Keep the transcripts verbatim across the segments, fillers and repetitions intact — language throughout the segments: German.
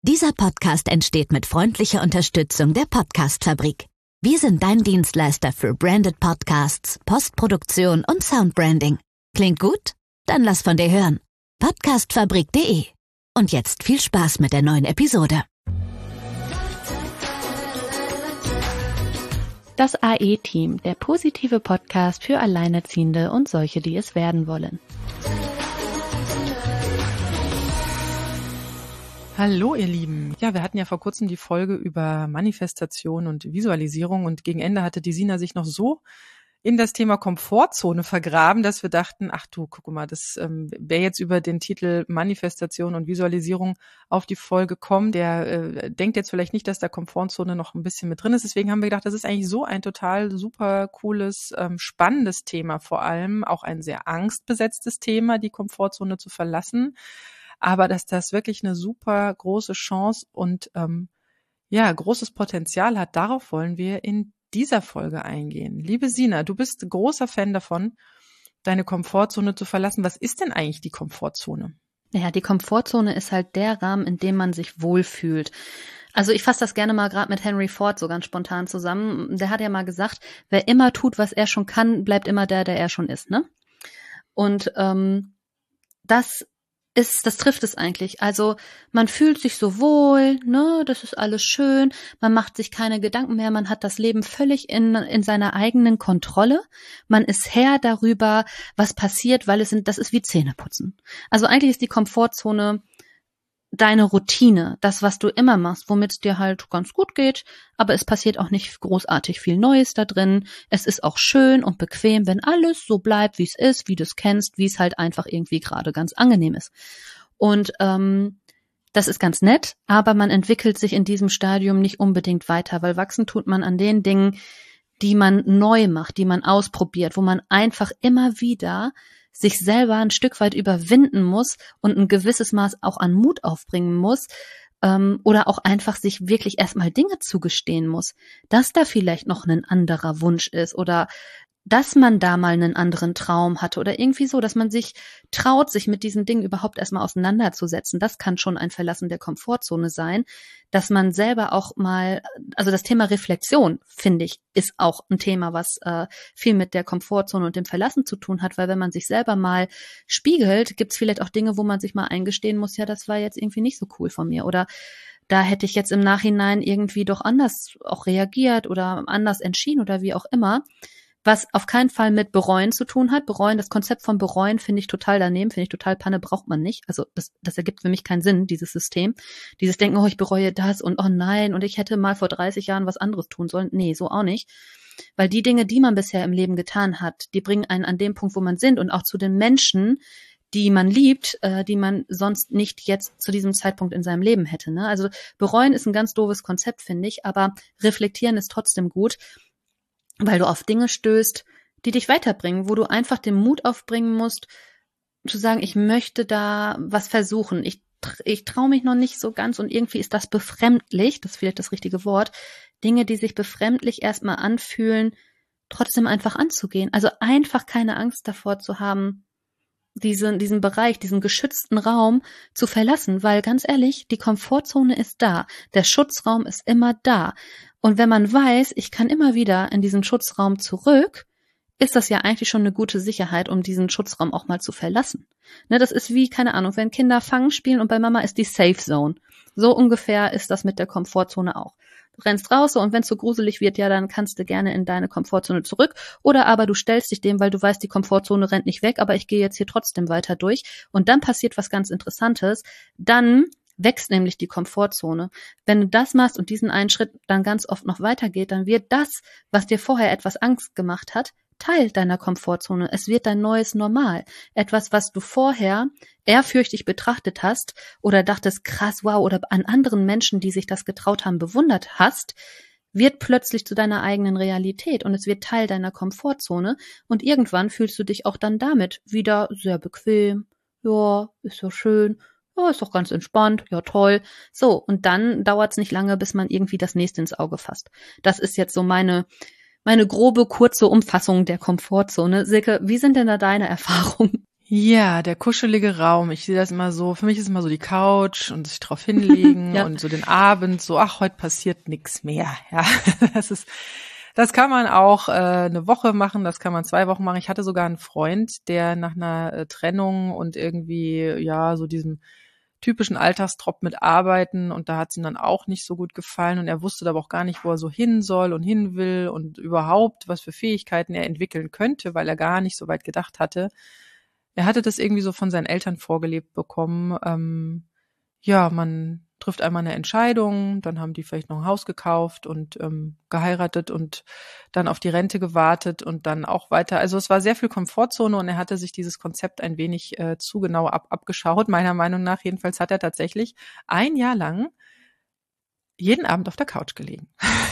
Dieser Podcast entsteht mit freundlicher Unterstützung der Podcast-Fabrik. Wir sind dein Dienstleister für Branded Podcasts, Postproduktion und Soundbranding. Klingt gut? Dann lass von dir hören. podcastfabrik punkt de. Und jetzt viel Spaß mit der neuen Episode. Das A E-Team, der positive Podcast für Alleinerziehende und solche, die es werden wollen. Hallo ihr Lieben. Ja, wir hatten ja vor kurzem die Folge über Manifestation und Visualisierung und gegen Ende hatte die Sina sich noch so in das Thema Komfortzone vergraben, dass wir dachten, ach du, guck mal, das ähm, wer jetzt über den Titel Manifestation und Visualisierung auf die Folge kommt, der äh, denkt jetzt vielleicht nicht, dass da Komfortzone noch ein bisschen mit drin ist. Deswegen haben wir gedacht, das ist eigentlich so ein total super cooles, ähm, spannendes Thema, vor allem auch ein sehr angstbesetztes Thema, die Komfortzone zu verlassen. Aber dass das wirklich eine super große Chance und ähm, ja großes Potenzial hat, darauf wollen wir in dieser Folge eingehen. Liebe Sina, du bist großer Fan davon, deine Komfortzone zu verlassen. Was ist denn eigentlich die Komfortzone? Ja, die Komfortzone ist halt der Rahmen, in dem man sich wohlfühlt. Also ich fasse das gerne mal gerade mit Henry Ford so ganz spontan zusammen. Der hat ja mal gesagt, wer immer tut, was er schon kann, bleibt immer der, der er schon ist, ne? Und ähm, das ist, das trifft es eigentlich. Also man fühlt sich so wohl, ne, das ist alles schön, man macht sich keine Gedanken mehr, man hat das Leben völlig in in seiner eigenen Kontrolle. Man ist Herr darüber, was passiert, weil es sind, das ist wie Zähneputzen. Also eigentlich ist die Komfortzone deine Routine, das, was du immer machst, womit es dir halt ganz gut geht, aber es passiert auch nicht großartig viel Neues da drin. Es ist auch schön und bequem, wenn alles so bleibt, wie es ist, wie du es kennst, wie es halt einfach irgendwie gerade ganz angenehm ist. Und ähm, das ist ganz nett, aber man entwickelt sich in diesem Stadium nicht unbedingt weiter, weil wachsen tut man an den Dingen, die man neu macht, die man ausprobiert, wo man einfach immer wieder sich selber ein Stück weit überwinden muss und ein gewisses Maß auch an Mut aufbringen muss, ähm, oder auch einfach sich wirklich erstmal Dinge zugestehen muss, dass da vielleicht noch ein anderer Wunsch ist oder dass man da mal einen anderen Traum hatte oder irgendwie so, dass man sich traut, sich mit diesen Dingen überhaupt erstmal auseinanderzusetzen. Das kann schon ein Verlassen der Komfortzone sein, dass man selber auch mal, also das Thema Reflexion, finde ich, ist auch ein Thema, was äh, viel mit der Komfortzone und dem Verlassen zu tun hat, weil wenn man sich selber mal spiegelt, gibt es vielleicht auch Dinge, wo man sich mal eingestehen muss, ja, das war jetzt irgendwie nicht so cool von mir oder da hätte ich jetzt im Nachhinein irgendwie doch anders auch reagiert oder anders entschieden oder wie auch immer. Was auf keinen Fall mit Bereuen zu tun hat. Bereuen, das Konzept von Bereuen finde ich total daneben, finde ich total Panne, braucht man nicht. Also das, das ergibt für mich keinen Sinn, dieses System. Dieses Denken, oh, ich bereue das und oh nein, und ich hätte mal vor dreißig Jahren was anderes tun sollen. Nee, so auch nicht. Weil die Dinge, die man bisher im Leben getan hat, die bringen einen an den Punkt, wo man sind und auch zu den Menschen, die man liebt, äh, die man sonst nicht jetzt zu diesem Zeitpunkt in seinem Leben hätte. Ne? Also bereuen ist ein ganz doofes Konzept, finde ich, aber reflektieren ist trotzdem gut, weil du auf Dinge stößt, die dich weiterbringen, wo du einfach den Mut aufbringen musst, zu sagen, ich möchte da was versuchen. Ich, ich traue mich noch nicht so ganz und irgendwie ist das befremdlich, das ist vielleicht das richtige Wort, Dinge, die sich befremdlich erstmal anfühlen, trotzdem einfach anzugehen. Also einfach keine Angst davor zu haben, diesen, diesen Bereich, diesen geschützten Raum zu verlassen, weil ganz ehrlich, die Komfortzone ist da, der Schutzraum ist immer da. Und wenn man weiß, ich kann immer wieder in diesen Schutzraum zurück, ist das ja eigentlich schon eine gute Sicherheit, um diesen Schutzraum auch mal zu verlassen. Ne, das ist wie, keine Ahnung, wenn Kinder Fangen spielen und bei Mama ist die Safe Zone. So ungefähr ist das mit der Komfortzone auch. Du rennst raus und wenn es so gruselig wird, ja, dann kannst du gerne in deine Komfortzone zurück. Oder aber du stellst dich dem, weil du weißt, die Komfortzone rennt nicht weg, aber ich gehe jetzt hier trotzdem weiter durch. Und dann passiert was ganz Interessantes. Dann wächst nämlich die Komfortzone. Wenn du das machst und diesen einen Schritt dann ganz oft noch weitergeht, dann wird das, was dir vorher etwas Angst gemacht hat, Teil deiner Komfortzone. Es wird dein neues Normal. Etwas, was du vorher ehrfürchtig betrachtet hast oder dachtest, krass, wow, oder an anderen Menschen, die sich das getraut haben, bewundert hast, wird plötzlich zu deiner eigenen Realität und es wird Teil deiner Komfortzone und irgendwann fühlst du dich auch dann damit wieder sehr bequem. Ja, ist ja schön. Ja, ist doch ganz entspannt, ja toll. So, und dann dauert es nicht lange, bis man irgendwie das nächste ins Auge fasst. Das ist jetzt so meine meine grobe, kurze Umfassung der Komfortzone. Silke, wie sind denn da deine Erfahrungen? Ja, der kuschelige Raum. Ich sehe das immer so, für mich ist immer so die Couch und sich drauf hinlegen Ja. und so den Abend, so, ach, heute passiert nichts mehr. Ja, das ist, das kann man auch äh, eine Woche machen, das kann man zwei Wochen machen. Ich hatte sogar einen Freund, der nach einer äh, Trennung und irgendwie, ja, so diesem typischen Alltagstrott mit Arbeiten, und da hat es ihm dann auch nicht so gut gefallen und er wusste aber auch gar nicht, wo er so hin soll und hin will und überhaupt, was für Fähigkeiten er entwickeln könnte, weil er gar nicht so weit gedacht hatte. Er hatte das irgendwie so von seinen Eltern vorgelebt bekommen. Ähm, ja, man trifft einmal eine Entscheidung, dann haben die vielleicht noch ein Haus gekauft und ähm, geheiratet und dann auf die Rente gewartet und dann auch weiter. Also es war sehr viel Komfortzone und er hatte sich dieses Konzept ein wenig äh, zu genau ab, abgeschaut, meiner Meinung nach. Jedenfalls hat er tatsächlich ein Jahr lang jeden Abend auf der Couch gelegen.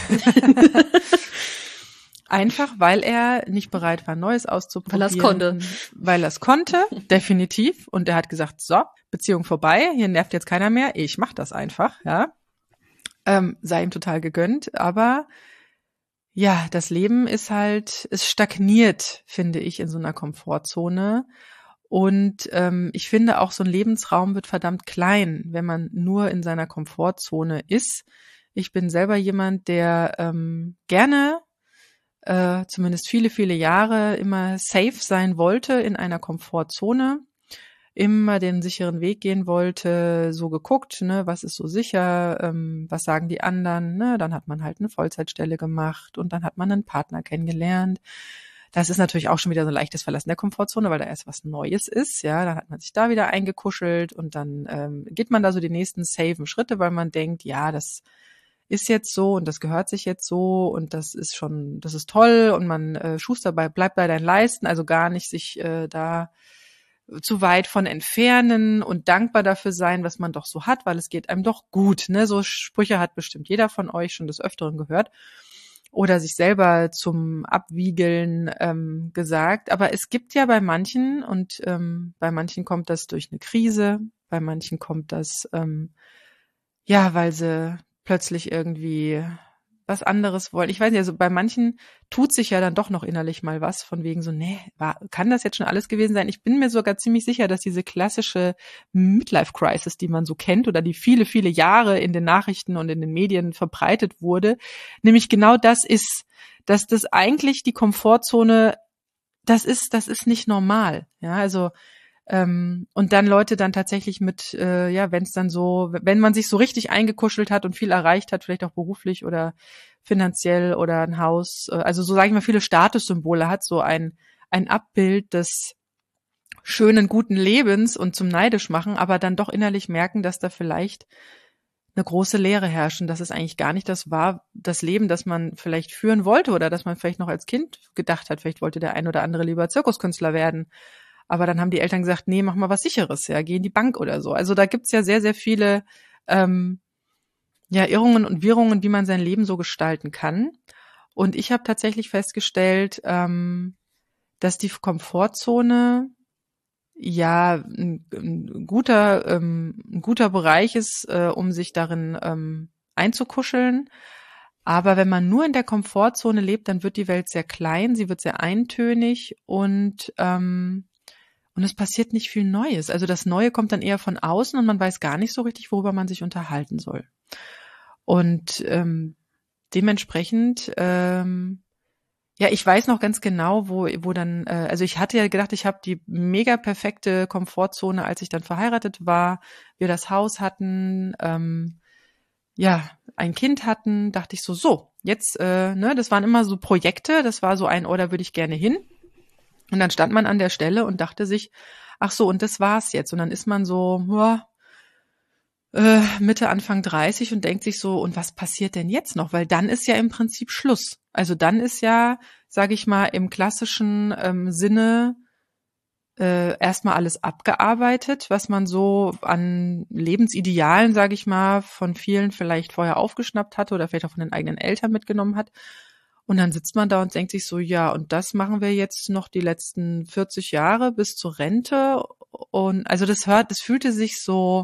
Einfach, weil er nicht bereit war, Neues auszuprobieren. Weil er es konnte. Weil er es konnte, definitiv. Und er hat gesagt, so, Beziehung vorbei, hier nervt jetzt keiner mehr, ich mach das einfach, ja. Ähm, sei ihm total gegönnt, aber ja, das Leben ist halt, es stagniert, finde ich, in so einer Komfortzone. Und ähm, ich finde auch, so ein Lebensraum wird verdammt klein, wenn man nur in seiner Komfortzone ist. Ich bin selber jemand, der ähm, gerne Äh, zumindest viele, viele Jahre immer safe sein wollte in einer Komfortzone, immer den sicheren Weg gehen wollte, so geguckt, ne, was ist so sicher, ähm, was sagen die anderen, ne, dann hat man halt eine Vollzeitstelle gemacht und dann hat man einen Partner kennengelernt. Das ist natürlich auch schon wieder so ein leichtes Verlassen der Komfortzone, weil da erst was Neues ist, ja, dann hat man sich da wieder eingekuschelt und dann ähm, geht man da so die nächsten safen Schritte, weil man denkt, ja, das ist jetzt so und das gehört sich jetzt so und das ist schon, das ist toll und man äh, Schuster bei, bleibt bei deinen Leisten, also gar nicht sich äh, da zu weit von entfernen und dankbar dafür sein, was man doch so hat, weil es geht einem doch gut, ne? So Sprüche hat bestimmt jeder von euch schon des Öfteren gehört oder sich selber zum Abwiegeln ähm, gesagt. Aber es gibt ja bei manchen und ähm, bei manchen kommt das durch eine Krise, bei manchen kommt das ähm, ja, weil sie plötzlich irgendwie was anderes wollen. Ich weiß nicht, also bei manchen tut sich ja dann doch noch innerlich mal was, von wegen so, nee, war, kann das jetzt schon alles gewesen sein? Ich bin mir sogar ziemlich sicher, dass diese klassische Midlife-Crisis, die man so kennt oder die viele, viele Jahre in den Nachrichten und in den Medien verbreitet wurde, nämlich genau das ist, dass das eigentlich die Komfortzone, das ist, das ist nicht normal. Ja, also Ähm, und dann Leute dann tatsächlich mit, äh, ja, wenn es dann so, wenn man sich so richtig eingekuschelt hat und viel erreicht hat, vielleicht auch beruflich oder finanziell oder ein Haus, äh, also so sage ich mal, viele Statussymbole hat, so ein ein Abbild des schönen, guten Lebens und zum neidisch machen, aber dann doch innerlich merken, dass da vielleicht eine große Leere herrscht und dass es eigentlich gar nicht das war, das Leben, das man vielleicht führen wollte oder das man vielleicht noch als Kind gedacht hat. Vielleicht wollte der ein oder andere lieber Zirkuskünstler werden. Aber dann haben die Eltern gesagt, nee, mach mal was Sicheres, ja, geh in die Bank oder so. Also da gibt's ja sehr, sehr viele ähm, ja, Irrungen und Wirrungen, wie man sein Leben so gestalten kann. Und ich habe tatsächlich festgestellt, ähm, dass die Komfortzone ja ein, ein guter ähm, ein guter Bereich ist, äh, um sich darin ähm, einzukuscheln. Aber wenn man nur in der Komfortzone lebt, dann wird die Welt sehr klein, sie wird sehr eintönig und ähm, Und es passiert nicht viel Neues. Also das Neue kommt dann eher von außen und man weiß gar nicht so richtig, worüber man sich unterhalten soll. Und ähm, dementsprechend, ähm, ja, ich weiß noch ganz genau, wo wo dann, äh, also ich hatte ja gedacht, ich habe die mega perfekte Komfortzone, als ich dann verheiratet war, wir das Haus hatten, ähm, ja, ein Kind hatten, dachte ich so, so, jetzt, äh, ne, das waren immer so Projekte, das war so ein, oh, da würde ich gerne hin. Und dann stand man an der Stelle und dachte sich, ach so, und das war's jetzt. Und dann ist man so, ja, äh, Mitte, Anfang dreißig und denkt sich so, und was passiert denn jetzt noch? Weil dann ist ja im Prinzip Schluss. Also dann ist ja, sage ich mal, im klassischen ähm, Sinne äh, erstmal alles abgearbeitet, was man so an Lebensidealen, sage ich mal, von vielen vielleicht vorher aufgeschnappt hatte oder vielleicht auch von den eigenen Eltern mitgenommen hat. Und dann sitzt man da und denkt sich so, ja, und das machen wir jetzt noch die letzten vierzig Jahre bis zur Rente. Und also das hört, das fühlte sich so,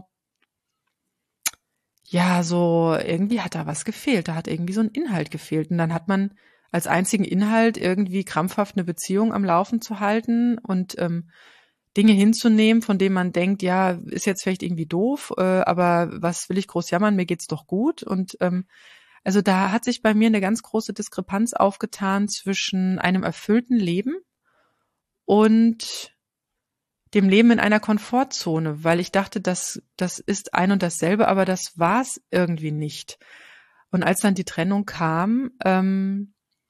ja, so irgendwie hat da was gefehlt. Da hat irgendwie so ein Inhalt gefehlt. Und dann hat man als einzigen Inhalt irgendwie krampfhaft eine Beziehung am Laufen zu halten. Und ähm, Dinge hinzunehmen, von denen man denkt, ja, ist jetzt vielleicht irgendwie doof, äh, aber was will ich groß jammern, mir geht's doch gut. Und ähm, also da hat sich bei mir eine ganz große Diskrepanz aufgetan zwischen einem erfüllten Leben und dem Leben in einer Komfortzone, weil ich dachte, das, das ist ein und dasselbe, aber das war's irgendwie nicht. Und als dann die Trennung kam, ähm,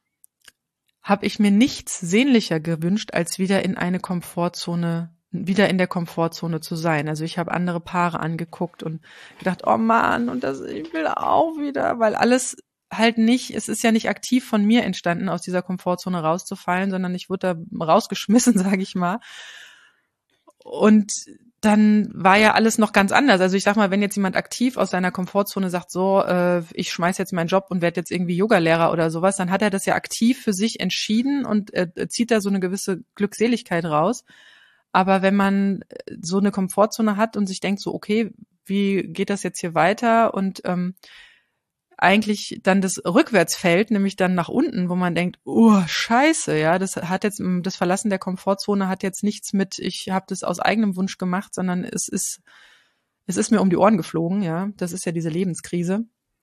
habe ich mir nichts sehnlicher gewünscht, als wieder in eine Komfortzone, wieder in der Komfortzone zu sein. Also ich habe andere Paare angeguckt und gedacht, oh Mann, und das, ich will auch wieder, weil alles halt nicht, es ist ja nicht aktiv von mir entstanden, aus dieser Komfortzone rauszufallen, sondern ich wurde da rausgeschmissen, sage ich mal. Und dann war ja alles noch ganz anders. Also ich sag mal, wenn jetzt jemand aktiv aus seiner Komfortzone sagt, so, äh, ich schmeiß jetzt meinen Job und werde jetzt irgendwie Yogalehrer oder sowas, dann hat er das ja aktiv für sich entschieden und äh, zieht da so eine gewisse Glückseligkeit raus. Aber wenn man so eine Komfortzone hat und sich denkt so, okay, wie geht das jetzt hier weiter? Und ähm, eigentlich dann das rückwärts fällt, nämlich dann nach unten, wo man denkt, oh, scheiße, ja, das hat jetzt, das Verlassen der Komfortzone hat jetzt nichts mit, ich habe das aus eigenem Wunsch gemacht, sondern es ist, es ist mir um die Ohren geflogen, ja, das ist ja diese Lebenskrise.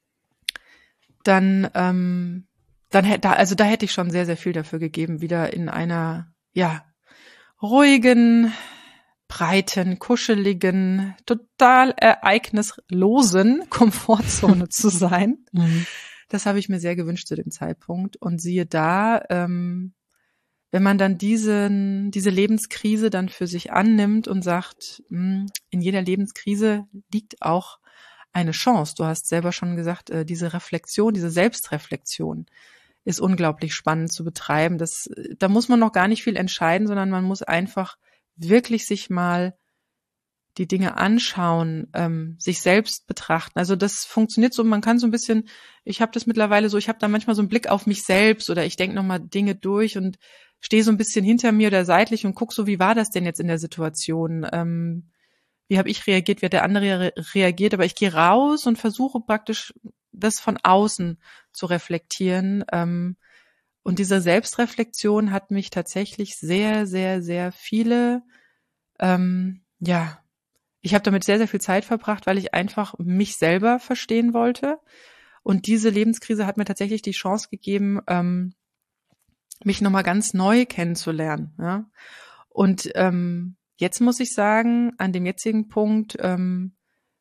Dann, ähm, dann hätte, also da hätte ich schon sehr, sehr viel dafür gegeben, wieder in einer, ja, ruhigen, breiten, kuscheligen, total ereignislosen Komfortzone zu sein. Mhm. Das habe ich mir sehr gewünscht zu dem Zeitpunkt. Und siehe da, ähm, wenn man dann diesen, diese Lebenskrise dann für sich annimmt und sagt, mh, in jeder Lebenskrise liegt auch eine Chance. Du hast selber schon gesagt, äh, diese Reflexion, diese Selbstreflexion ist unglaublich spannend zu betreiben. Das, da muss man noch gar nicht viel entscheiden, sondern man muss einfach wirklich sich mal die Dinge anschauen, ähm, sich selbst betrachten. Also das funktioniert so, man kann so ein bisschen, ich habe das mittlerweile so, ich habe da manchmal so einen Blick auf mich selbst oder ich denke nochmal Dinge durch und stehe so ein bisschen hinter mir oder seitlich und guck so, wie war das denn jetzt in der Situation? Ähm, wie habe ich reagiert, wie hat der andere re- reagiert? Aber ich gehe raus und versuche praktisch das von außen zu reflektieren. Ähm, Und diese Selbstreflexion hat mich tatsächlich sehr, sehr, sehr viele, ähm, ja, ich habe damit sehr, sehr viel Zeit verbracht, weil ich einfach mich selber verstehen wollte. Und diese Lebenskrise hat mir tatsächlich die Chance gegeben, ähm, mich nochmal ganz neu kennenzulernen. Ja? Und ähm, jetzt muss ich sagen, an dem jetzigen Punkt, ähm,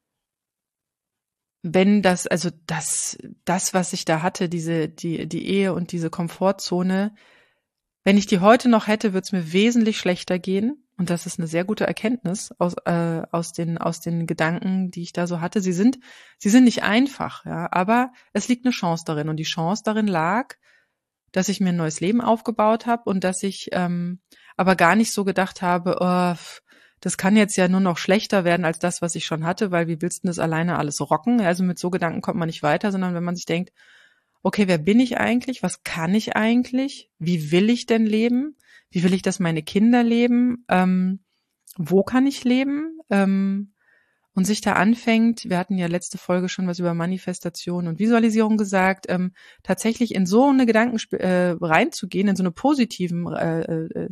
wenn das, also das, das, was ich da hatte, diese, die, die Ehe und diese Komfortzone, wenn ich die heute noch hätte, würde es mir wesentlich schlechter gehen. Und das ist eine sehr gute Erkenntnis aus, äh, aus den, aus den Gedanken, die ich da so hatte. Sie sind, sie sind nicht einfach, ja, aber es liegt eine Chance darin. Und die Chance darin lag, dass ich mir ein neues Leben aufgebaut habe und dass ich ähm, aber gar nicht so gedacht habe, oh, das kann jetzt ja nur noch schlechter werden als das, was ich schon hatte, weil wie willst du das alleine alles rocken? Also mit so Gedanken kommt man nicht weiter, sondern wenn man sich denkt, okay, wer bin ich eigentlich? Was kann ich eigentlich? Wie will ich denn leben? Wie will ich, dass meine Kinder leben? Ähm, wo kann ich leben? Ähm, und sich da anfängt, wir hatten ja letzte Folge schon was über Manifestation und Visualisierung gesagt, ähm, tatsächlich in so eine Gedanken äh, reinzugehen, in so eine positiven, äh, äh,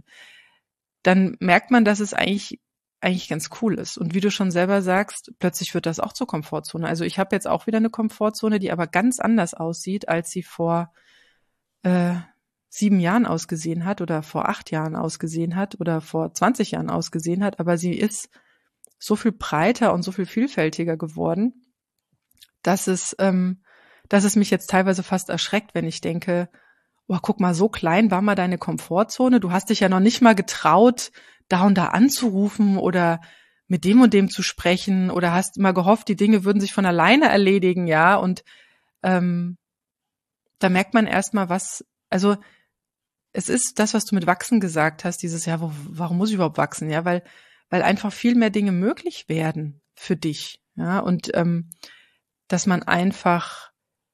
dann merkt man, dass es eigentlich eigentlich ganz cool ist. Und wie du schon selber sagst, plötzlich wird das auch zur Komfortzone. Also ich habe jetzt auch wieder eine Komfortzone, die aber ganz anders aussieht, als sie vor äh, sieben Jahren ausgesehen hat oder vor acht Jahren ausgesehen hat oder vor zwanzig Jahren ausgesehen hat. Aber sie ist so viel breiter und so viel vielfältiger geworden, dass es, ähm, dass es mich jetzt teilweise fast erschreckt, wenn ich denke, oh, guck mal, so klein war mal deine Komfortzone. Du hast dich ja noch nicht mal getraut, da und da anzurufen oder mit dem und dem zu sprechen oder hast immer gehofft, die Dinge würden sich von alleine erledigen, ja. Und ähm, da merkt man erstmal, was, also es ist das, was du mit Wachsen gesagt hast, dieses, ja, wo, warum muss ich überhaupt wachsen? Ja, weil, weil einfach viel mehr Dinge möglich werden für dich, ja, und ähm, dass man einfach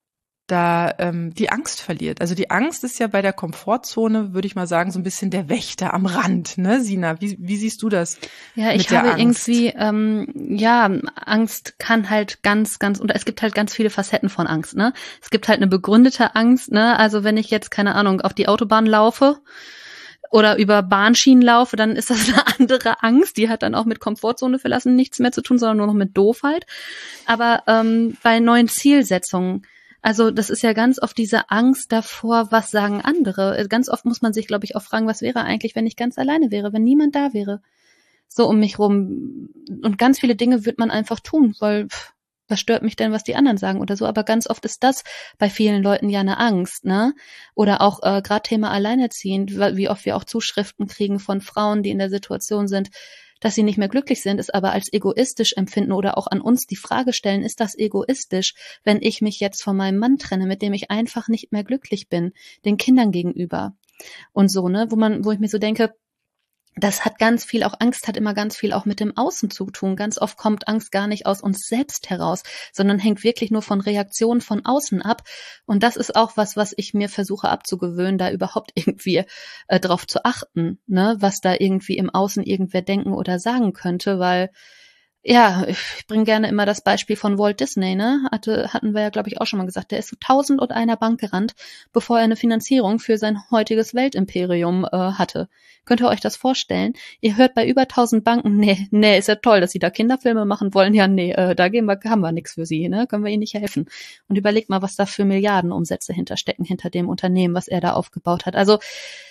da ähm, die Angst verliert. Also die Angst ist ja bei der Komfortzone, würde ich mal sagen, so ein bisschen der Wächter am Rand, ne, Sina? Wie, wie siehst du das? Ja, ich habe irgendwie, ähm, ja, Angst kann halt ganz, ganz, und es gibt halt ganz viele Facetten von Angst, ne? Es gibt halt eine begründete Angst, ne? Also wenn ich jetzt, keine Ahnung, auf die Autobahn laufe, oder über Bahnschienen laufe, dann ist das eine andere Angst. Die hat dann auch mit Komfortzone verlassen nichts mehr zu tun, sondern nur noch mit Doofheit. Aber ähm, bei neuen Zielsetzungen, also das ist ja ganz oft diese Angst davor, was sagen andere. Ganz oft muss man sich, glaube ich, auch fragen, was wäre eigentlich, wenn ich ganz alleine wäre, wenn niemand da wäre, so um mich rum. Und ganz viele Dinge wird man einfach tun, weil pff, was stört mich denn, was die anderen sagen oder so. Aber ganz oft ist das bei vielen Leuten ja eine Angst, ne? Oder auch äh, gerade Thema Alleinerziehend, wie oft wir auch Zuschriften kriegen von Frauen, die in der Situation sind, dass sie nicht mehr glücklich sind, es aber als egoistisch empfinden oder auch an uns die Frage stellen, ist das egoistisch, wenn ich mich jetzt von meinem Mann trenne, mit dem ich einfach nicht mehr glücklich bin, den Kindern gegenüber und so, ne? Wo man, wo ich mir so denke, das hat ganz viel, auch Angst hat immer ganz viel auch mit dem Außen zu tun. Ganz oft kommt Angst gar nicht aus uns selbst heraus, sondern hängt wirklich nur von Reaktionen von außen ab. Und das ist auch was, was ich mir versuche abzugewöhnen, da überhaupt irgendwie äh, drauf zu achten, ne, was da irgendwie im Außen irgendwer denken oder sagen könnte, weil ja, ich bringe gerne immer das Beispiel von Walt Disney, ne? Hatte, hatten wir ja, glaube ich, auch schon mal gesagt. Der ist zu tausend und einer Bank gerannt, bevor er eine Finanzierung für sein heutiges Weltimperium äh, hatte. Könnt ihr euch das vorstellen? Ihr hört bei über tausend Banken, nee, nee, ist ja toll, dass sie da Kinderfilme machen wollen. Ja, nee, äh, da gehen wir, haben wir nichts für sie, ne? Können wir ihnen nicht helfen. Und überlegt mal, was da für Milliardenumsätze hinterstecken, hinter dem Unternehmen, was er da aufgebaut hat. Also,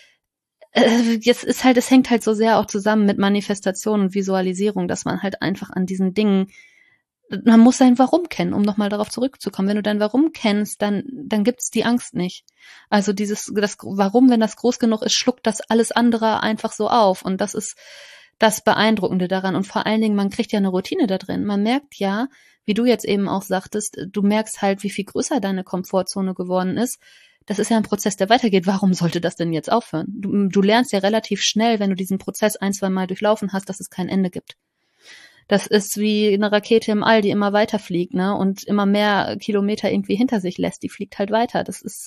jetzt ist halt, es hängt halt so sehr auch zusammen mit Manifestation und Visualisierung, dass man halt einfach an diesen Dingen, man muss sein Warum kennen, um nochmal darauf zurückzukommen. Wenn du dein Warum kennst, dann, dann gibt's die Angst nicht. Also dieses, das Warum, wenn das groß genug ist, schluckt das alles andere einfach so auf. Und das ist das Beeindruckende daran. Und vor allen Dingen, man kriegt ja eine Routine da drin. Man merkt ja, wie du jetzt eben auch sagtest, du merkst halt, wie viel größer deine Komfortzone geworden ist. Das ist ja ein Prozess, der weitergeht. Warum sollte das denn jetzt aufhören? Du, du lernst ja relativ schnell, wenn du diesen Prozess ein, zwei Mal durchlaufen hast, dass es kein Ende gibt. Das ist wie eine Rakete im All, die immer weiter fliegt, ne, und immer mehr Kilometer irgendwie hinter sich lässt. Die fliegt halt weiter. Das ist,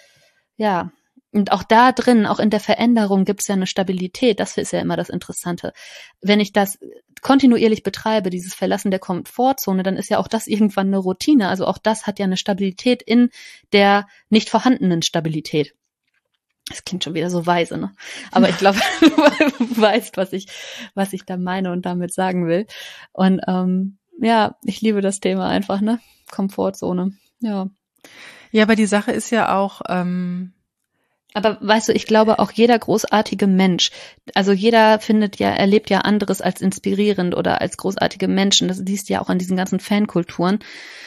ja. Und auch da drin, auch in der Veränderung gibt's ja eine Stabilität. Das ist ja immer das Interessante. Wenn ich das kontinuierlich betreibe, dieses Verlassen der Komfortzone, dann ist ja auch das irgendwann eine Routine. Also auch das hat ja eine Stabilität in der nicht vorhandenen Stabilität. Das klingt schon wieder so weise, ne? Aber ich glaube, du weißt, was ich, was ich da meine und damit sagen will. Und ähm, ja, ich liebe das Thema einfach, ne? Komfortzone. Ja. Ja, aber die Sache ist ja auch, ähm aber weißt du, ich glaube auch jeder großartige Mensch, also jeder findet ja, erlebt ja anderes als inspirierend oder als großartige Menschen. Das siehst du ja auch an diesen ganzen Fankulturen.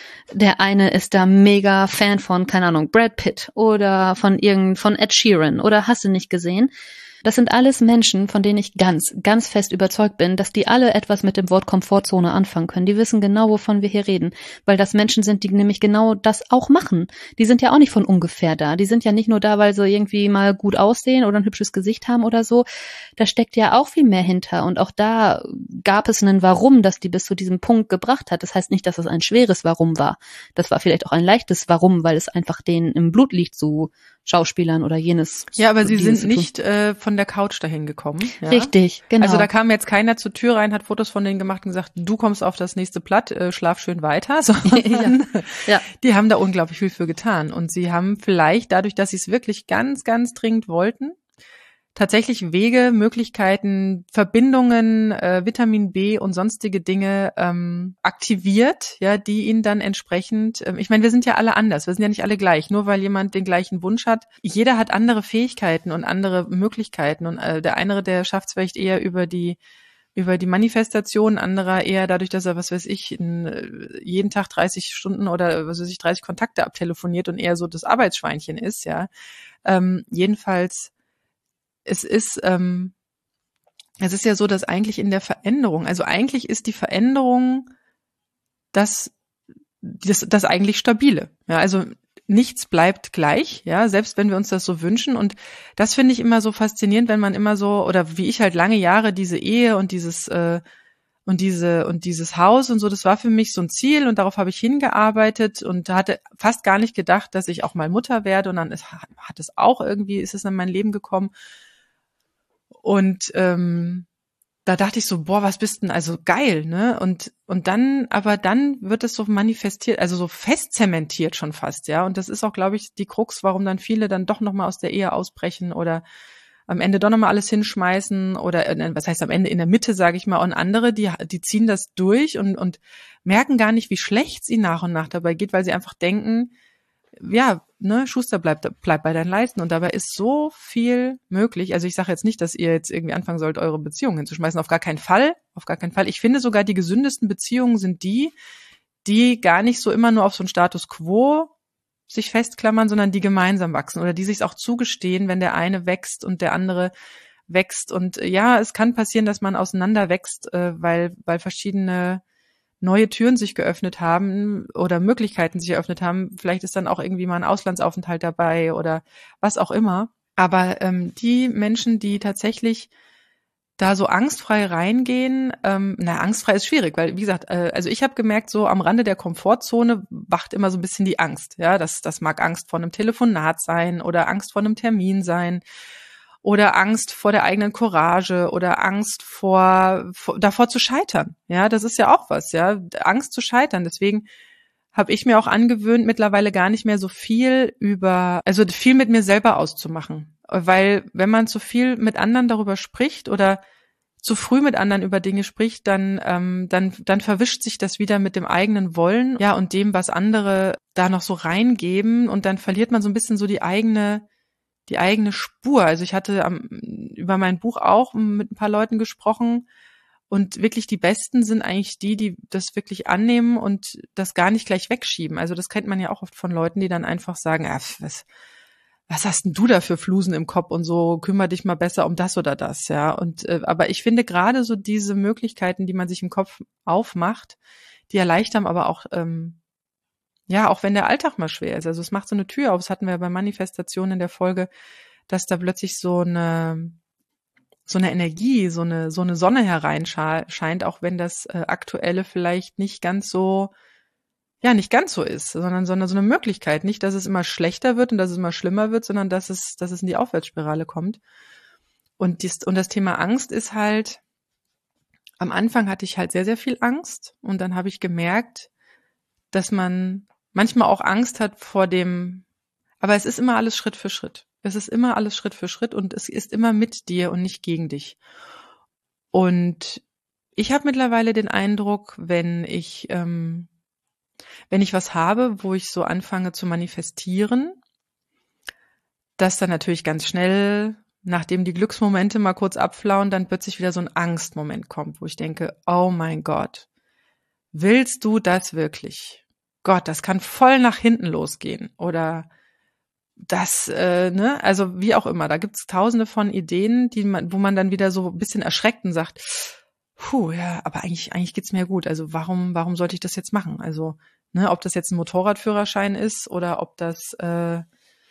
Der eine ist da mega Fan von, keine Ahnung, Brad Pitt oder von irgend, von Ed Sheeran oder hast du nicht gesehen? Das sind alles Menschen, von denen ich ganz, ganz fest überzeugt bin, dass die alle etwas mit dem Wort Komfortzone anfangen können. Die wissen genau, wovon wir hier reden, weil das Menschen sind, die nämlich genau das auch machen. Die sind ja auch nicht von ungefähr da. Die sind ja nicht nur da, weil sie irgendwie mal gut aussehen oder ein hübsches Gesicht haben oder so. Da steckt ja auch viel mehr hinter. Und auch da gab es einen Warum, das die bis zu diesem Punkt gebracht hat. Das heißt nicht, dass es ein schweres Warum war. Das war vielleicht auch ein leichtes Warum, weil es einfach denen im Blut liegt, so Schauspielern oder jenes. Ja, aber sie sind nicht äh, von der Couch dahin gekommen. Ja? Richtig, genau. Also da kam jetzt keiner zur Tür rein, hat Fotos von denen gemacht und gesagt, du kommst auf das nächste Blatt, äh, schlaf schön weiter. Sondern ja. Ja. Die haben da unglaublich viel für getan. Und sie haben vielleicht dadurch, dass sie es wirklich ganz, ganz dringend wollten, tatsächlich Wege, Möglichkeiten, Verbindungen, äh, Vitamin B und sonstige Dinge ähm, aktiviert, ja, die ihnen dann entsprechend, ähm, ich meine, wir sind ja alle anders, wir sind ja nicht alle gleich, nur weil jemand den gleichen Wunsch hat. Jeder hat andere Fähigkeiten und andere Möglichkeiten und äh, der eine, der schafft es vielleicht eher über die über die Manifestation, anderer eher dadurch, dass er, was weiß ich, in, jeden Tag dreißig Stunden oder was weiß ich, dreißig Kontakte abtelefoniert und eher so das Arbeitsschweinchen ist, ja. Ähm, jedenfalls Es ist, ähm, es ist ja so, dass eigentlich in der Veränderung, also eigentlich ist die Veränderung das, das, das eigentlich Stabile. Ja, also nichts bleibt gleich, ja, selbst wenn wir uns das so wünschen. Und das finde ich immer so faszinierend, wenn man immer so, oder wie ich halt lange Jahre diese Ehe und dieses, äh, und diese, und dieses Haus und so, das war für mich so ein Ziel und darauf habe ich hingearbeitet und hatte fast gar nicht gedacht, dass ich auch mal Mutter werde und dann ist, hat es auch irgendwie, ist es in mein Leben gekommen. Und ähm, da dachte ich so, boah, was bist denn, also geil, ne? Und und dann, aber dann wird es so manifestiert, also so fest zementiert schon fast, ja. Und das ist auch, glaube ich, die Krux, warum dann viele dann doch nochmal aus der Ehe ausbrechen oder am Ende doch nochmal alles hinschmeißen oder was heißt am Ende in der Mitte, sage ich mal, und andere, die die ziehen das durch und und merken gar nicht, wie schlecht es ihnen nach und nach dabei geht, weil sie einfach denken, ja, ne, Schuster, bleibt bleib bei deinen Leisten. Und dabei ist so viel möglich. Also ich sage jetzt nicht, dass ihr jetzt irgendwie anfangen sollt, eure Beziehungen hinzuschmeißen. Auf gar keinen Fall. Auf gar keinen Fall. Ich finde sogar, die gesündesten Beziehungen sind die, die gar nicht so immer nur auf so einen Status quo sich festklammern, sondern die gemeinsam wachsen oder die sich auch zugestehen, wenn der eine wächst und der andere wächst. Und ja, es kann passieren, dass man auseinander wächst, weil, weil verschiedene neue Türen sich geöffnet haben oder Möglichkeiten sich eröffnet haben. Vielleicht ist dann auch irgendwie mal ein Auslandsaufenthalt dabei oder was auch immer. Aber ähm, die Menschen, die tatsächlich da so angstfrei reingehen, ähm, na, angstfrei ist schwierig, weil, wie gesagt, äh, also ich habe gemerkt, so am Rande der Komfortzone wacht immer so ein bisschen die Angst. Ja, das, das mag Angst vor einem Telefonat sein oder Angst vor einem Termin sein oder Angst vor der eigenen Courage oder Angst vor, vor davor zu scheitern. Ja, das ist ja auch was, ja, Angst zu scheitern. Deswegen habe ich mir auch angewöhnt, mittlerweile gar nicht mehr so viel über, also viel mit mir selber auszumachen. Weil wenn man zu viel mit anderen darüber spricht oder zu früh mit anderen über Dinge spricht, dann ähm, dann dann verwischt sich das wieder mit dem eigenen Wollen, ja, und dem, was andere da noch so reingeben, und dann verliert man so ein bisschen so die eigene die eigene Spur. Also ich hatte am, über mein Buch auch mit ein paar Leuten gesprochen, und wirklich die Besten sind eigentlich die, die das wirklich annehmen und das gar nicht gleich wegschieben. Also das kennt man ja auch oft von Leuten, die dann einfach sagen, ah, was was hast denn du da für Flusen im Kopf und so, kümmere dich mal besser um das oder das, ja. Und äh, aber ich finde gerade so diese Möglichkeiten, die man sich im Kopf aufmacht, die erleichtern aber auch, ähm, ja, auch wenn der Alltag mal schwer ist. Also es macht so eine Tür auf, das hatten wir bei Manifestation in der Folge, dass da plötzlich so eine so eine Energie, so eine so eine Sonne hereinscheint, auch wenn das äh, Aktuelle vielleicht nicht ganz so ja, nicht ganz so ist, sondern, sondern so eine Möglichkeit. Nicht, dass es immer schlechter wird und dass es immer schlimmer wird, sondern dass es, dass es in die Aufwärtsspirale kommt. Und, dies, und das Thema Angst ist halt, am Anfang hatte ich halt sehr, sehr viel Angst. Und dann habe ich gemerkt, dass man manchmal auch Angst hat vor dem, aber es ist immer alles Schritt für Schritt. Es ist immer alles Schritt für Schritt und es ist immer mit dir und nicht gegen dich. Und ich habe mittlerweile den Eindruck, wenn ich, ähm, wenn ich was habe, wo ich so anfange zu manifestieren, dass dann natürlich ganz schnell, nachdem die Glücksmomente mal kurz abflauen, dann plötzlich wieder so ein Angstmoment kommt, wo ich denke, oh mein Gott, willst du das wirklich? Gott, das kann voll nach hinten losgehen. Oder das, äh, ne, also wie auch immer, da gibt's tausende von Ideen, die man, wo man dann wieder so ein bisschen erschreckt und sagt, puh, ja, aber eigentlich, eigentlich geht's mir gut. Also warum, warum sollte ich das jetzt machen? Also, ne, ob das jetzt ein Motorradführerschein ist oder ob das äh,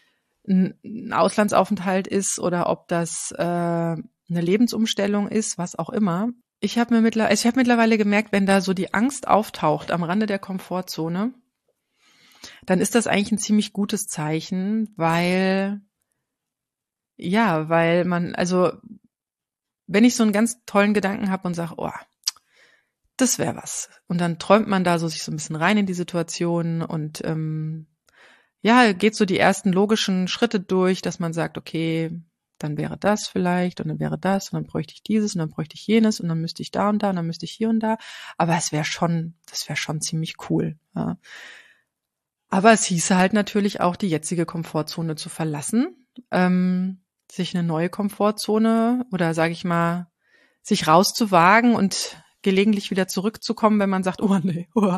ein Auslandsaufenthalt ist oder ob das äh, eine Lebensumstellung ist, was auch immer. Ich habe mir mittlerweile, ich habe mittlerweile gemerkt, wenn da so die Angst auftaucht am Rande der Komfortzone, dann ist das eigentlich ein ziemlich gutes Zeichen, weil, ja, weil man, also wenn ich so einen ganz tollen Gedanken habe und sage, oh, das wäre was. Und dann träumt man da so sich so ein bisschen rein in die Situation und ähm, ja, geht so die ersten logischen Schritte durch, dass man sagt, okay, dann wäre das vielleicht und dann wäre das und dann bräuchte ich dieses und dann bräuchte ich jenes und dann müsste ich da und da und dann müsste ich hier und da. Aber es wäre schon, das wäre schon ziemlich cool. Ja. Aber es hieße halt natürlich auch, die jetzige Komfortzone zu verlassen, ähm, sich eine neue Komfortzone oder sage ich mal, sich rauszuwagen und gelegentlich wieder zurückzukommen, wenn man sagt, oh nee, oh.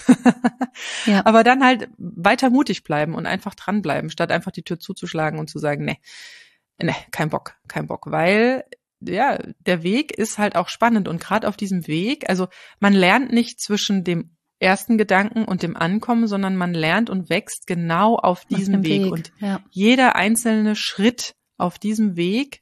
Ja. Aber dann halt weiter mutig bleiben und einfach dranbleiben, statt einfach die Tür zuzuschlagen und zu sagen, nee, nee, kein Bock, kein Bock, weil ja, der Weg ist halt auch spannend und gerade auf diesem Weg, also man lernt nicht zwischen dem ersten Gedanken und dem Ankommen, sondern man lernt und wächst genau auf diesem Weg. Weg und ja. Jeder einzelne Schritt auf diesem Weg.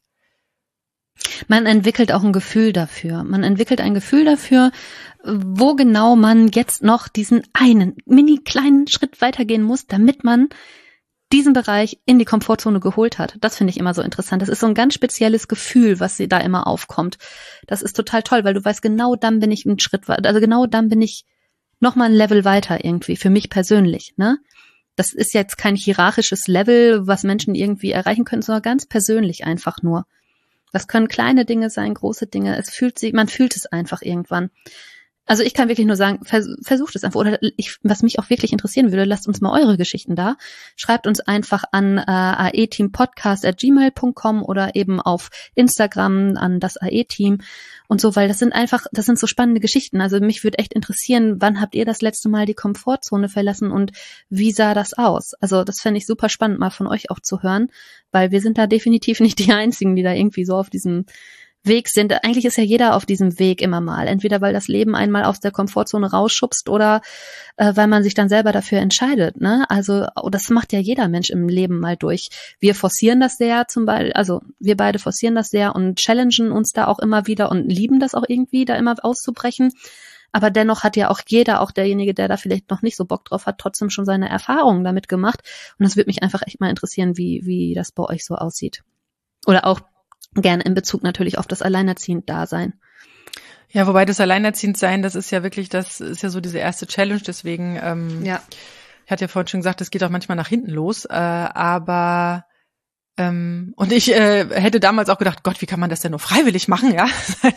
Man entwickelt auch ein Gefühl dafür. Man entwickelt ein Gefühl dafür, wo genau man jetzt noch diesen einen mini kleinen Schritt weitergehen muss, damit man diesen Bereich in die Komfortzone geholt hat. Das finde ich immer so interessant. Das ist so ein ganz spezielles Gefühl, was da immer aufkommt. Das ist total toll, weil du weißt, genau dann bin ich einen Schritt weiter, also genau dann bin ich noch mal ein Level weiter irgendwie, für mich persönlich, ne? Das ist jetzt kein hierarchisches Level, was Menschen irgendwie erreichen können, sondern ganz persönlich einfach nur. Das können kleine Dinge sein, große Dinge. Es fühlt sich, man fühlt es einfach irgendwann. Also ich kann wirklich nur sagen, vers- versucht es einfach. Oder ich, was mich auch wirklich interessieren würde, lasst uns mal eure Geschichten da. Schreibt uns einfach an äh, aeteampodcast at gmail punkt com oder eben auf Instagram an das A E-Team und so, weil das sind einfach, das sind so spannende Geschichten. Also mich würde echt interessieren, wann habt ihr das letzte Mal die Komfortzone verlassen und wie sah das aus? Also das fände ich super spannend, mal von euch auch zu hören, weil wir sind da definitiv nicht die Einzigen, die da irgendwie so auf diesem Weg sind. Eigentlich ist ja jeder auf diesem Weg immer mal. Entweder weil das Leben einmal aus der Komfortzone rausschubst oder äh, weil man sich dann selber dafür entscheidet. Ne? Also das macht ja jeder Mensch im Leben mal durch. Wir forcieren das sehr zum Beispiel, also wir beide forcieren das sehr und challengen uns da auch immer wieder und lieben das auch irgendwie, da immer auszubrechen. Aber dennoch hat ja auch jeder, auch derjenige, der da vielleicht noch nicht so Bock drauf hat, trotzdem schon seine Erfahrungen damit gemacht. Und das würde mich einfach echt mal interessieren, wie wie das bei euch so aussieht. Oder auch gerne in Bezug natürlich auf das Alleinerziehend-Dasein. Ja, wobei das Alleinerziehend-Sein, das ist ja wirklich, das ist ja so diese erste Challenge, deswegen, ähm, ja. ich hatte ja vorhin schon gesagt, das geht auch manchmal nach hinten los, äh, aber ähm, und ich äh, hätte damals auch gedacht, Gott, wie kann man das denn nur freiwillig machen, ja?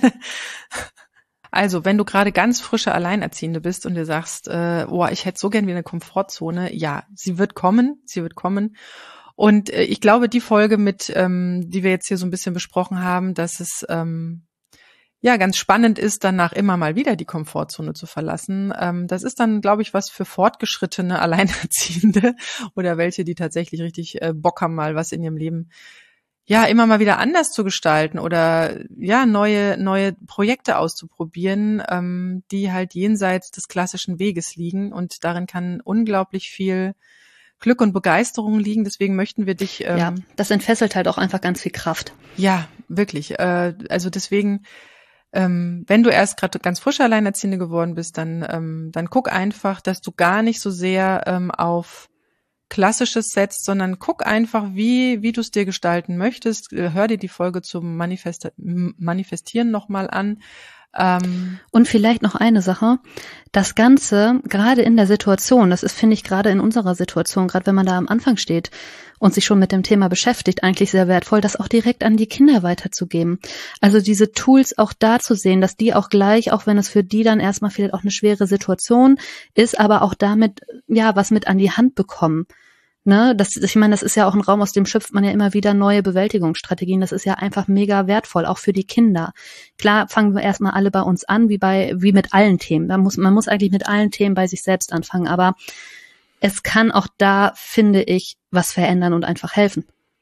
Also, wenn du gerade ganz frische Alleinerziehende bist und dir sagst, äh, oh, ich hätte so gern wie eine Komfortzone, ja, sie wird kommen, sie wird kommen. Und äh, ich glaube, die Folge mit, ähm, die wir jetzt hier so ein bisschen besprochen haben, dass es ähm, ja ganz spannend ist, danach immer mal wieder die Komfortzone zu verlassen. Ähm, das ist dann, glaube ich, was für fortgeschrittene Alleinerziehende oder welche, die tatsächlich richtig äh, Bock haben, mal was in ihrem Leben ja immer mal wieder anders zu gestalten oder ja neue neue Projekte auszuprobieren, ähm, die halt jenseits des klassischen Weges liegen. Und darin kann unglaublich viel Glück und Begeisterung liegen, deswegen möchten wir dich... Ähm, ja, das entfesselt halt auch einfach ganz viel Kraft. Ja, wirklich. Äh, also deswegen, ähm, wenn du erst gerade ganz frisch Alleinerziehende geworden bist, dann, ähm, dann guck einfach, dass du gar nicht so sehr ähm, auf Klassisches setzt, sondern guck einfach, wie wie du es dir gestalten möchtest. Hör dir die Folge zum Manifest- Manifestieren nochmal an. Ähm, Und vielleicht noch eine Sache, das Ganze, gerade in der Situation, das ist, finde ich, gerade in unserer Situation, gerade wenn man da am Anfang steht und sich schon mit dem Thema beschäftigt, eigentlich sehr wertvoll, das auch direkt an die Kinder weiterzugeben. Also diese Tools auch da zu sehen, dass die auch gleich, auch wenn es für die dann erstmal vielleicht auch eine schwere Situation ist, aber auch damit, ja, was mit an die Hand bekommen. Ne, das, ich meine, das ist ja auch ein Raum, aus dem schöpft man ja immer wieder neue Bewältigungsstrategien. Das ist ja einfach mega wertvoll, auch für die Kinder. Klar, fangen wir erstmal alle bei uns an, wie bei, wie mit allen Themen. Man muss, man muss eigentlich mit allen Themen bei sich selbst anfangen, aber es kann auch da, finde ich, was verändern und einfach helfen.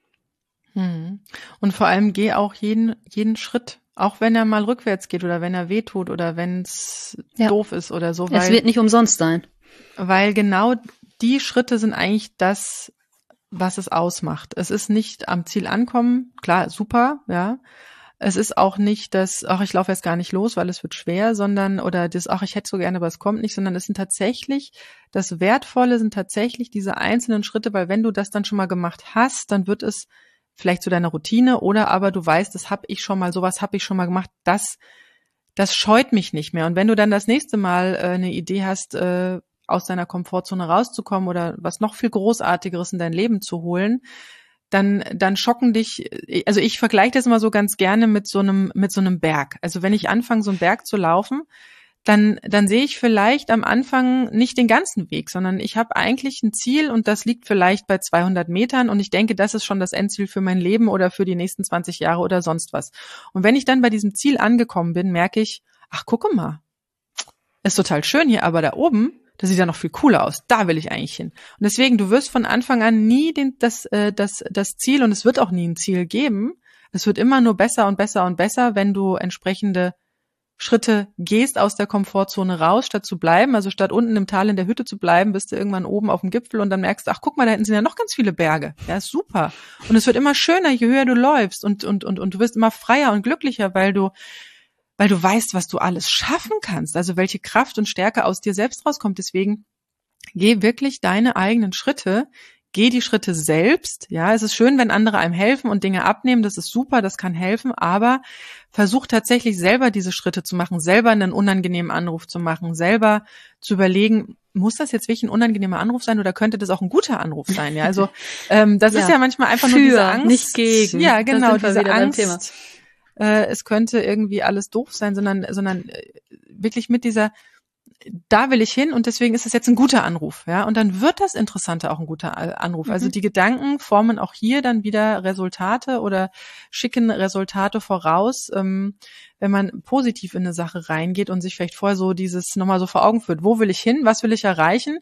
Hm. Und vor allem geh auch jeden, jeden Schritt, auch wenn er mal rückwärts geht oder wenn er wehtut oder wenn es ja. doof ist oder so. Weil, es wird nicht umsonst sein. Weil genau die Schritte sind eigentlich das, was es ausmacht. Es ist nicht am Ziel ankommen, klar, super, ja. Es ist auch nicht das, ach, ich laufe jetzt gar nicht los, weil es wird schwer, sondern, oder das, ach, ich hätte so gerne, aber es kommt nicht, sondern es sind tatsächlich, das Wertvolle sind tatsächlich diese einzelnen Schritte, weil wenn du das dann schon mal gemacht hast, dann wird es vielleicht zu deiner Routine oder aber du weißt, das habe ich schon mal, sowas habe ich schon mal gemacht, das, das scheut mich nicht mehr. Und wenn du dann das nächste Mal äh, eine Idee hast, äh, aus deiner Komfortzone rauszukommen oder was noch viel Großartigeres in dein Leben zu holen, dann dann schocken dich, also ich vergleiche das immer so ganz gerne mit so einem mit so einem Berg. Also wenn ich anfange, so einen Berg zu laufen, dann dann sehe ich vielleicht am Anfang nicht den ganzen Weg, sondern ich habe eigentlich ein Ziel und das liegt vielleicht bei zweihundert Metern und ich denke, das ist schon das Endziel für mein Leben oder für die nächsten zwanzig Jahre oder sonst was. Und wenn ich dann bei diesem Ziel angekommen bin, merke ich, ach, gucke mal, ist total schön hier, aber da oben, das sieht ja noch viel cooler aus. Da will ich eigentlich hin. Und deswegen, du wirst von Anfang an nie den, das, äh, das, das Ziel, und es wird auch nie ein Ziel geben. Es wird immer nur besser und besser und besser, wenn du entsprechende Schritte gehst aus der Komfortzone raus, statt zu bleiben. Also statt unten im Tal in der Hütte zu bleiben, bist du irgendwann oben auf dem Gipfel und dann merkst du, ach, guck mal, da hinten sind ja noch ganz viele Berge. Ja, ist super. Und es wird immer schöner, je höher du läufst und, und, und, und du wirst immer freier und glücklicher, weil du weil du weißt, was du alles schaffen kannst, also welche Kraft und Stärke aus dir selbst rauskommt. Deswegen geh wirklich deine eigenen Schritte, geh die Schritte selbst. Ja, es ist schön, wenn andere einem helfen und Dinge abnehmen, das ist super, das kann helfen, aber versuch tatsächlich selber diese Schritte zu machen, selber einen unangenehmen Anruf zu machen, selber zu überlegen, muss das jetzt wirklich ein unangenehmer Anruf sein oder könnte das auch ein guter Anruf sein? Ja, also ähm, das ja. ist ja manchmal einfach Für, nur diese Angst. Nicht gegen. Ja, genau, diese Angst. äh, es könnte irgendwie alles doof sein, sondern, sondern wirklich mit dieser, da will ich hin und deswegen ist es jetzt ein guter Anruf, ja, und dann wird das Interessante auch ein guter Anruf. Mhm. Also die Gedanken formen auch hier dann wieder Resultate oder schicken Resultate voraus, ähm, wenn man positiv in eine Sache reingeht und sich vielleicht vorher so dieses nochmal so vor Augen führt, wo will ich hin, was will ich erreichen?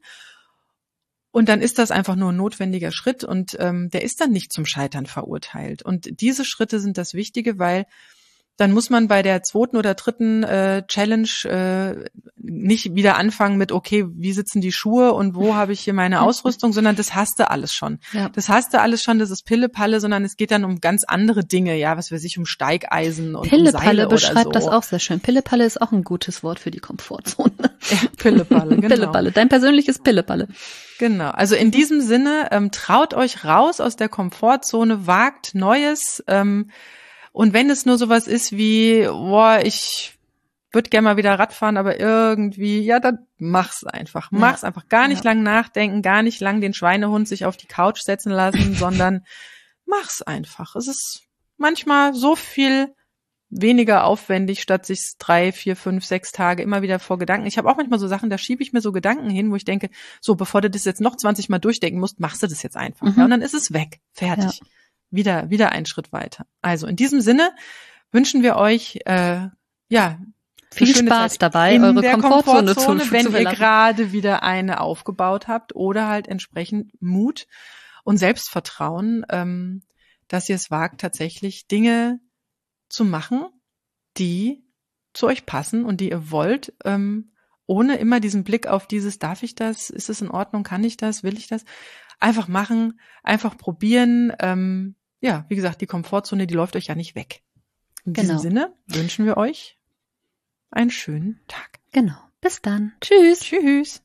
Und dann ist das einfach nur ein notwendiger Schritt und ähm, der ist dann nicht zum Scheitern verurteilt. Und diese Schritte sind das Wichtige, weil dann muss man bei der zweiten oder dritten äh, Challenge äh, nicht wieder anfangen mit, okay, wie sitzen die Schuhe und wo habe ich hier meine Ausrüstung, sondern das hast du alles schon. Ja. Das hast du alles schon, das ist Pille-Palle, sondern es geht dann um ganz andere Dinge, ja, was weiß ich, um Steigeisen und um Seile oder so. Pille-Palle beschreibt das auch sehr schön. Pille-Palle ist auch ein gutes Wort für die Komfortzone. Ja, Pille-Palle, genau. Pille-Palle, dein persönliches Pille-Palle. Genau, also in diesem Sinne, ähm, traut euch raus aus der Komfortzone, wagt Neues, ähm, und wenn es nur sowas ist wie, boah, ich würde gerne mal wieder Radfahren, aber irgendwie, ja, dann mach's einfach. Mach's ja. einfach. Gar nicht ja. lang nachdenken, gar nicht lang den Schweinehund sich auf die Couch setzen lassen, sondern mach's einfach. Es ist manchmal so viel weniger aufwendig, statt sich drei, vier, fünf, sechs Tage immer wieder vor Gedanken. Ich habe auch manchmal so Sachen, da schiebe ich mir so Gedanken hin, wo ich denke, so, bevor du das jetzt noch zwanzig Mal durchdenken musst, machst du das jetzt einfach. Mhm. Ja, und dann ist es weg. Fertig. Ja. Wieder, wieder einen Schritt weiter. Also in diesem Sinne wünschen wir euch, äh, ja, viel Spaß Zeit dabei, eure Komfortzone, Komfortzone zu, wenn zu ihr gerade wieder eine aufgebaut habt oder halt entsprechend Mut und Selbstvertrauen, ähm, dass ihr es wagt, tatsächlich Dinge zu machen, die zu euch passen und die ihr wollt, ähm, ohne immer diesen Blick auf dieses, darf ich das, ist es in Ordnung, kann ich das, will ich das? Einfach machen, einfach probieren, ähm, ja, wie gesagt, die Komfortzone, die läuft euch ja nicht weg. In genau. diesem Sinne wünschen wir euch einen schönen Tag. Genau. Bis dann. Tschüss. Tschüss.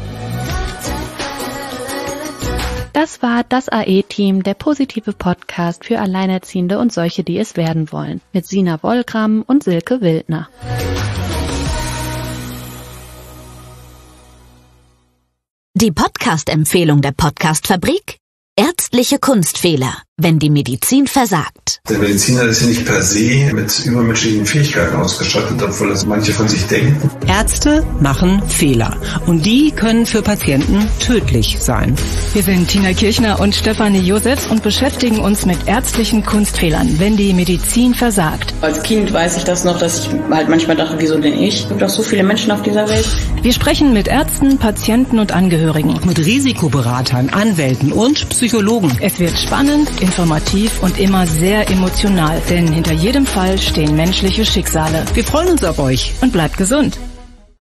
Das war das A E-Team, der positive Podcast für Alleinerziehende und solche, die es werden wollen. Mit Sina Wollgramm und Silke Wildner. Die Podcast-Empfehlung der Podcast-Fabrik? Ärztliche Kunstfehler, wenn die Medizin versagt. Der Mediziner ist ja nicht per se mit übermenschlichen Fähigkeiten ausgestattet, obwohl das manche von sich denken. Ärzte machen Fehler und die können für Patienten tödlich sein. Wir sind Tina Kirchner und Stefanie Josefs und beschäftigen uns mit ärztlichen Kunstfehlern, wenn die Medizin versagt. Als Kind weiß ich das noch, dass ich halt manchmal dachte, wieso denn ich? Es gibt doch so viele Menschen auf dieser Welt. Wir sprechen mit Ärzten, Patienten und Angehörigen. Mit Risikoberatern, Anwälten und Psychologen. Es wird spannend, informativ und immer sehr emotional, denn hinter jedem Fall stehen menschliche Schicksale. Wir freuen uns auf euch und bleibt gesund.